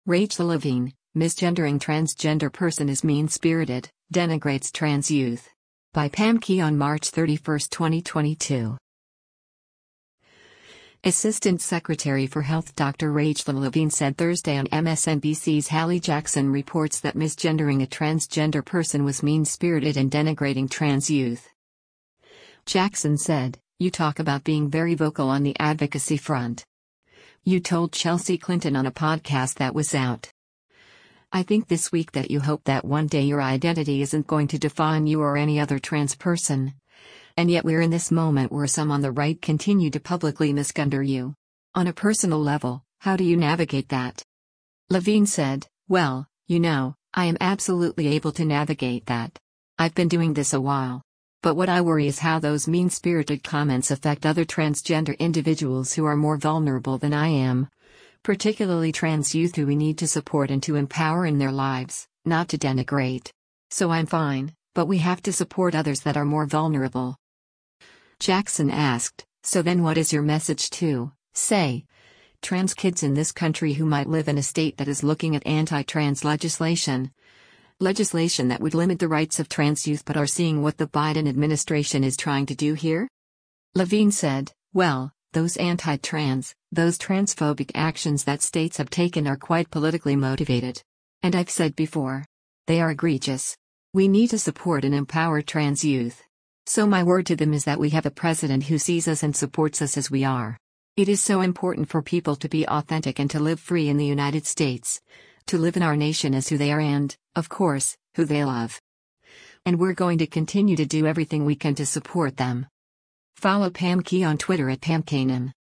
Rachel Levine, misgendering transgender person is mean-spirited, denigrates trans youth. By Pam Key on March 31, 2022. Assistant Secretary for Health Dr. Rachel Levine said Thursday on MSNBC's Hallie Jackson reports that misgendering a transgender person was mean-spirited and denigrating trans youth. Jackson said, "You talk about being very vocal on the advocacy front. You told Chelsea Clinton on a podcast that was out. I think this week that you hope that one day your identity isn't going to define you or any other trans person. And yet we're in this moment where some on the right continue to publicly misgender you. On a personal level, how do you navigate that?" Levine said, "Well, I am absolutely able to navigate that. I've been doing this a while. But what I worry is how those mean-spirited comments affect other transgender individuals who are more vulnerable than I am. Particularly trans youth who we need to support and to empower in their lives, not to denigrate. So I'm fine, but we have to support others that are more vulnerable." Jackson asked, "So then what is your message to, say, trans kids in this country who might live in a state that is looking at anti-trans legislation that would limit the rights of trans youth but are seeing what the Biden administration is trying to do here?" Levine said, "Well, those anti-trans, those transphobic actions that states have taken are quite politically motivated. And I've said before, they are egregious. We need to support and empower trans youth. So my word to them is that we have a president who sees us and supports us as we are. It is so important for people to be authentic and to live free in the United States, to live in our nation as who they are and, of course, who they love. And we're going to continue to do everything we can to support them." Follow Pam Key on Twitter at PamKanan.